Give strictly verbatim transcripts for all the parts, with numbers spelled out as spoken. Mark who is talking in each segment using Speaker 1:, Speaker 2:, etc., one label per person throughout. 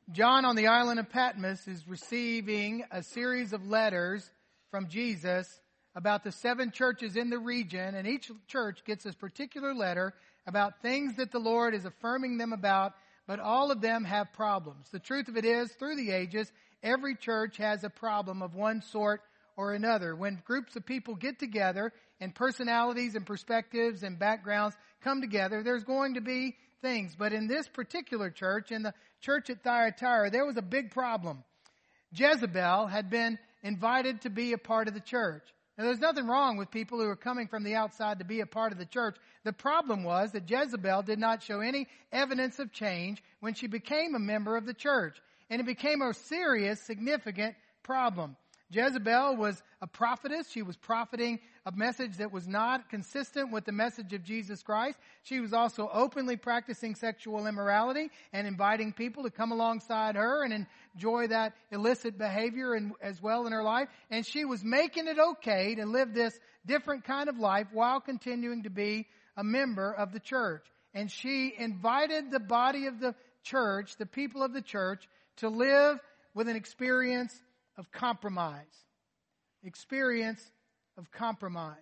Speaker 1: John on the island of Patmos is receiving a series of letters from Jesus about the seven churches in the region, and each church gets this particular letter about things that the Lord is affirming them about, but all of them have problems. The truth of it is, through the ages, every church has a problem of one sort or another. When groups of people get together and personalities and perspectives and backgrounds come together, there's going to be things. But in this particular church, in the church at Thyatira, there was a big problem. Jezebel had been invited to be a part of the church. Now, there's nothing wrong with people who are coming from the outside to be a part of the church. The problem was that Jezebel did not show any evidence of change when she became a member of the church. And it became a serious, significant problem. Jezebel was a prophetess. She was profiting a message that was not consistent with the message of Jesus Christ. She was also openly practicing sexual immorality and inviting people to come alongside her and enjoy that illicit behavior in, as well in her life. And she was making it okay to live this different kind of life while continuing to be a member of the church. And she invited the body of the church, the people of the church, to live with an experience of compromise. Experience of compromise.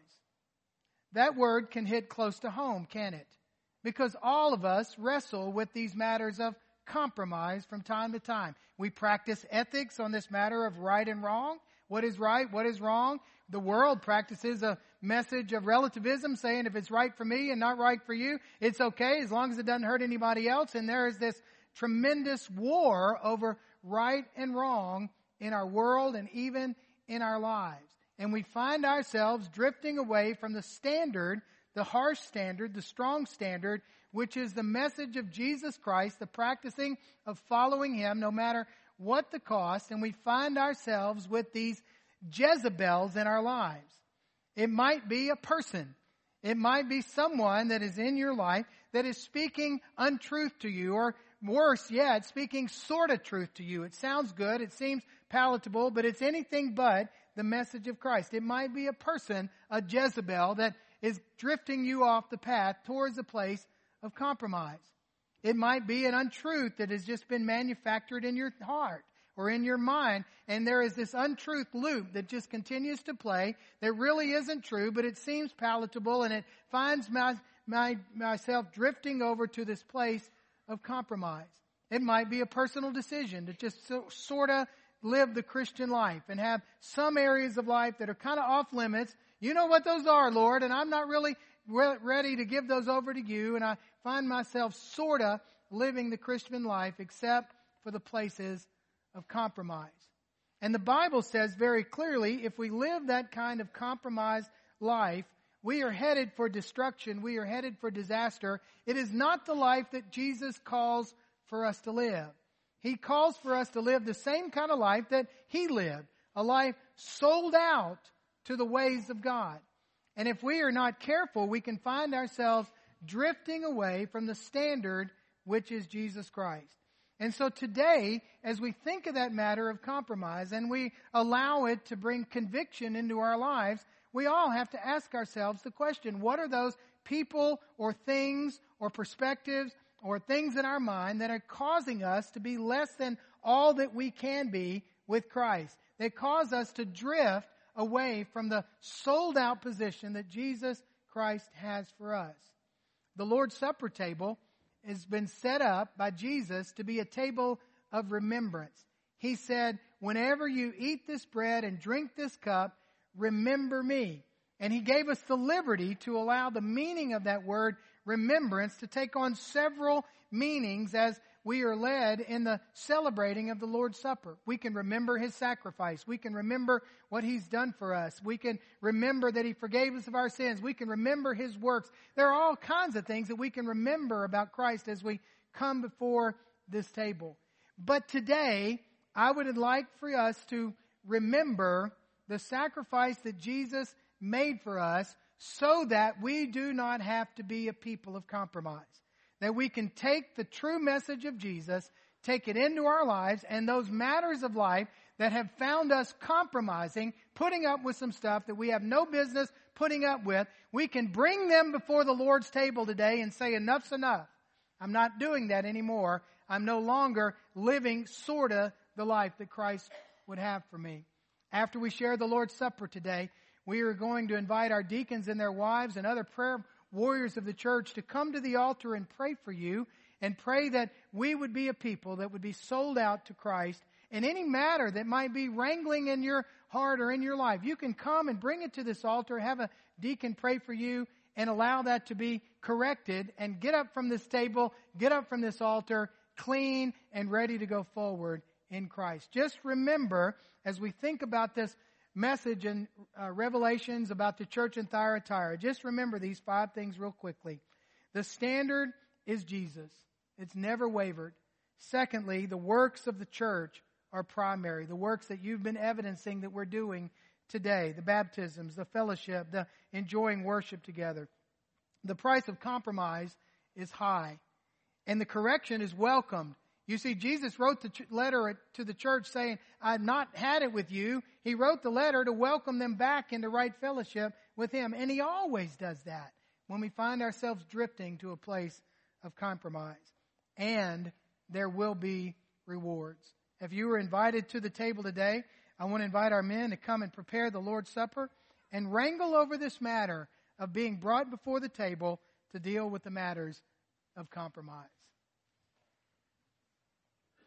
Speaker 1: That word can hit close to home, can it? Because all of us wrestle with these matters of compromise from time to time. We practice ethics on this matter of right and wrong. What is right? What is wrong? The world practices a message of relativism, saying if it's right for me and not right for you, it's okay as long as it doesn't hurt anybody else. And there is this tremendous war over right and wrong in our world and even in our lives. And we find ourselves drifting away from the standard, the harsh standard, the strong standard, which is the message of Jesus Christ, the practicing of following Him no matter what the cost. And we find ourselves with these Jezebels in our lives. It might be a person. It might be someone that is in your life that is speaking untruth to you, or worse yet, speaking sort of truth to you. It sounds good. It seems palatable, but it's anything but the message of Christ. It might be a person, a Jezebel, that is drifting you off the path towards a place of compromise. It might be an untruth that has just been manufactured in your heart or in your mind, and there is this untruth loop that just continues to play that really isn't true, but it seems palatable, and it finds my, my, myself drifting over to this place of compromise. It might be a personal decision to just so, sort of live the Christian life and have some areas of life that are kind of off limits. You know what those are, Lord, and I'm not really re- ready to give those over to you, and I find myself sort of living the Christian life except for the places of compromise. And the Bible says very clearly, if we live that kind of compromised life, we are headed for destruction. We are headed for disaster. It is not the life that Jesus calls for us to live. He calls for us to live the same kind of life that He lived, a life sold out to the ways of God. And if we are not careful, we can find ourselves drifting away from the standard, which is Jesus Christ. And so today, as we think of that matter of compromise and we allow it to bring conviction into our lives, we all have to ask ourselves the question, what are those people or things or perspectives or things in our mind that are causing us to be less than all that we can be with Christ? They cause us to drift away from the sold out position that Jesus Christ has for us. The Lord's Supper table has been set up by Jesus to be a table of remembrance. He said, whenever you eat this bread and drink this cup, remember me. And He gave us the liberty to allow the meaning of that word remembrance to take on several meanings as we are led in the celebrating of the Lord's Supper. We can remember His sacrifice. We can remember what He's done for us. We can remember that He forgave us of our sins. We can remember His works. There are all kinds of things that we can remember about Christ as we come before this table. But today, I would like for us to remember the sacrifice that Jesus made for us so that we do not have to be a people of compromise. That we can take the true message of Jesus, take it into our lives, and those matters of life that have found us compromising, putting up with some stuff that we have no business putting up with, we can bring them before the Lord's table today and say, enough's enough. I'm not doing that anymore. I'm no longer living sort of the life that Christ would have for me. After we share the Lord's Supper today, we are going to invite our deacons and their wives and other prayer warriors of the church to come to the altar and pray for you, and pray that we would be a people that would be sold out to Christ. And any matter that might be wrangling in your heart or in your life, you can come and bring it to this altar, have a deacon pray for you, and allow that to be corrected, and get up from this table, get up from this altar, clean and ready to go forward in Christ. Just remember, as we think about this message in uh, Revelations about the church in Thyatira, just remember these five things real quickly. The standard is Jesus. It's never wavered. Secondly, the works of the church are primary. The works that you've been evidencing that we're doing today. The baptisms, the fellowship, the enjoying worship together. The price of compromise is high. And the correction is welcomed. You see, Jesus wrote the ch- letter to the church saying, I've not had it with you. He wrote the letter to welcome them back into right fellowship with Him. And He always does that when we find ourselves drifting to a place of compromise. And there will be rewards. If you were invited to the table today, I want to invite our men to come and prepare the Lord's Supper and wrangle over this matter of being brought before the table to deal with the matters of compromise.